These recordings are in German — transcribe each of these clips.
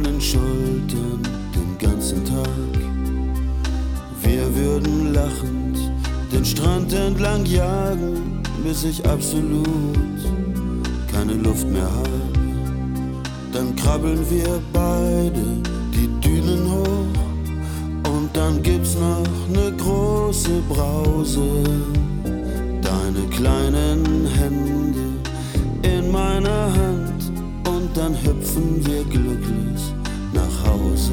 meinen Schultern den ganzen Tag. Wir würden lachend den Strand entlang jagen, bis ich absolut keine Luft mehr habe. Dann krabbeln wir beide die Dünen hoch und dann gibt's noch ne große Brause. Deine kleinen Hände in meiner Hand und dann hüpfen wir glücklich nach Hause.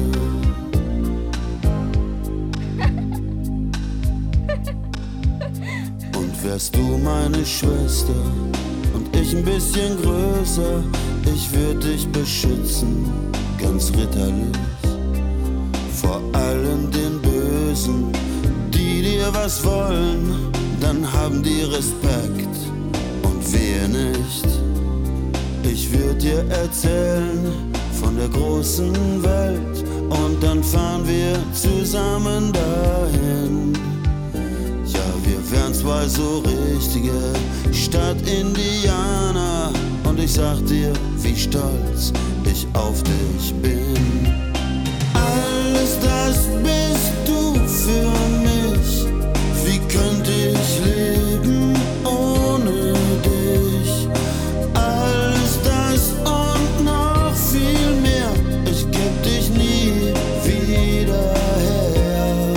Und wärst du meine Schwester und ich ein bisschen größer, ich würd dich beschützen, ganz ritterlich, vor allen den Bösen, die dir was wollen, dann haben die Respekt und wir nicht. Ich würd dir erzählen von der großen Welt und dann fahren wir zusammen dahin. Ja, wir wären zwei so richtige Stadtindianer und ich sag dir, wie stolz ich auf dich bin. Alles das bist du für mich, wie könnte ich leben ohne dich? Alles das und noch viel mehr, ich geb dich nie wieder her.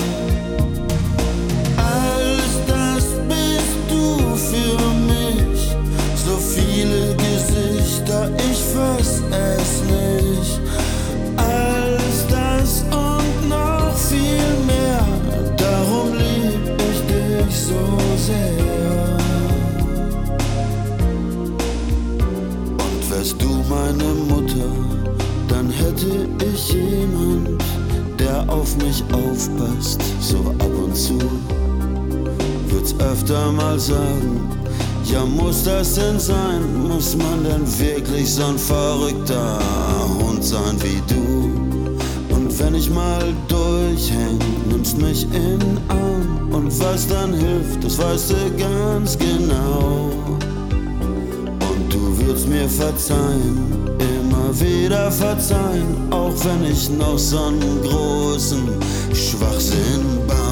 Alles das bist du für mich, so viele Gesichter, ich fass es nicht. Alles das und noch viel mehr, darum lieb ich dich so sehr. Und wärst du meine Mutter, dann hätte ich jemand, der auf mich aufpasst, so ab und zu. Würd's öfter mal sagen, ja muss das denn sein? Muss man denn wirklich so ein verrückter Hund sein wie du? Und wenn ich mal durchhäng, nimmst mich in den Arm und was dann hilft, das weißt du ganz genau. Und du würdest mir verzeihen, immer wieder verzeihen, auch wenn ich noch so einen großen Schwachsinn baue.